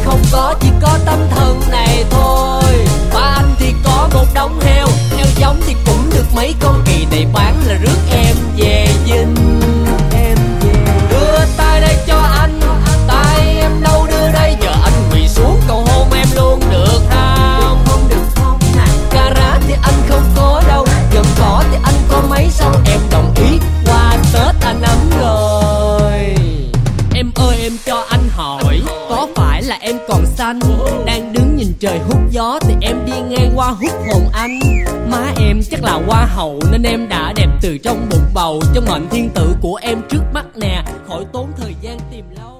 không có, chỉ có tấm thân này thôi. Ba anh thì có một đống heo, heo giống thì cũng được mấy con, kỳ này bán là rước em về dinh. Em về đưa tay đây cho anh, tay em đâu đưa đây, giờ anh quỳ xuống cầu hôn em luôn được không? Không được không nào. Cà rá thì anh không có đâu, giận cỏ thì anh có mấy sau, em đồng ý qua Tết anh ấm rồi. Em ơi em cho anh hỏi, có phải là em còn xanh, đang đứng nhìn trời hút gió thì em đi ngang qua hút hồn anh? Má em chắc là hoa hậu nên em đã đẹp từ trong bụng bầu, cho mệnh thiên tử của em trước mắt nè, khỏi tốn thời gian tìm lâu.